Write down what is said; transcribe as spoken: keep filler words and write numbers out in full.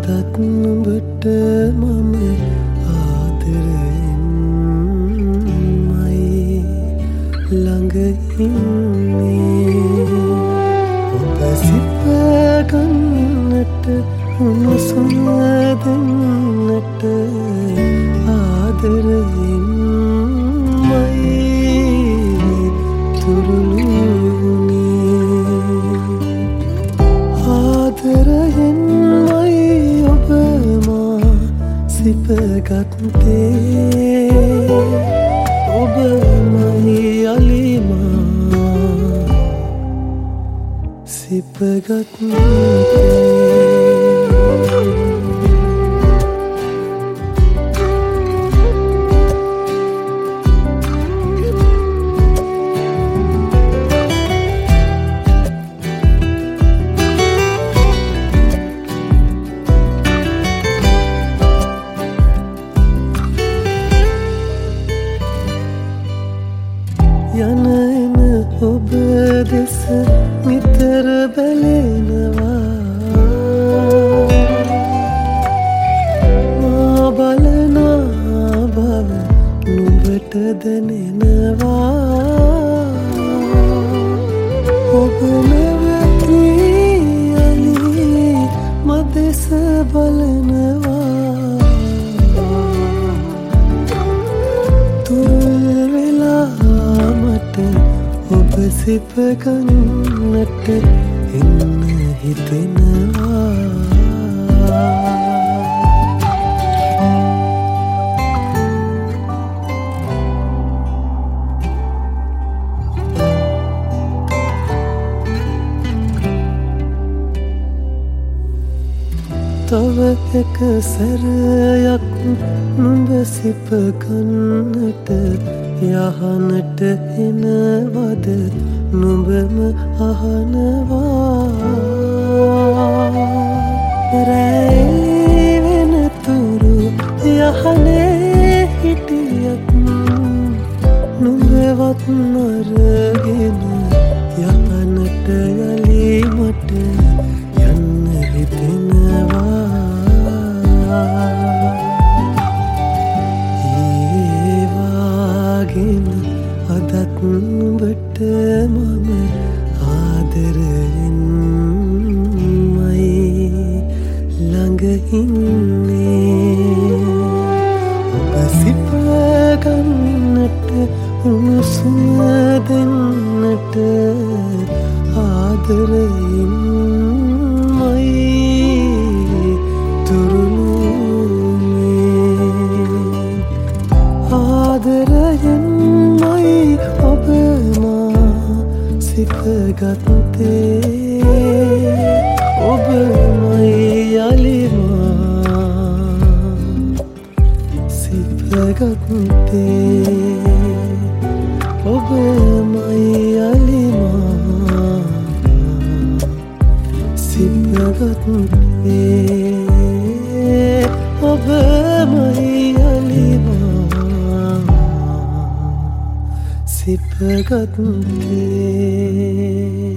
අදත් නුඹට මම ආදරෙන්මයි ළඟ ඉන්නේ ඔබ සිප ගන්නට උණුසුම දෙන්නට ආදරෙන්මයි තුරුළුනේ ආදරයෙන්මයි ඔබ මා සිපගත්තේ ඔබමයි අලිමා සිපගත්තේ යන එන ඔබ දෙස නිතර බැලෙනවා මා බලනා බව නුඹට දැනෙනවා ඔබ නැවතී අලි මදෙස බලනවා ඔබ සිප ගන්නට එන්න හිතෙනවා තව එක සැරයක් නුඹ සිප ගන්නට යහනට එනවද නුඹම අහනවා රැයි වෙනතුරු යහනේ හිටියත් නුඹවත් නරගෙන යහනට යලි මට යන්න හිතෙනවා අදත් නුඹට මම ආදරෙන්මයි ළඟ ඉන්නේ ඔබ සිප ගන්නට උණුසුම දෙන්නට ආදරෙන්මයි තුරුළුනේ ආදරයෙන් ඔබ මා සිපගත්තේ ඔබමයි අලිමා සිපගත්තේ ඔබමයි අලිමා සිපගත්තේ ඔබමයි අලිමා සිපගත්තේ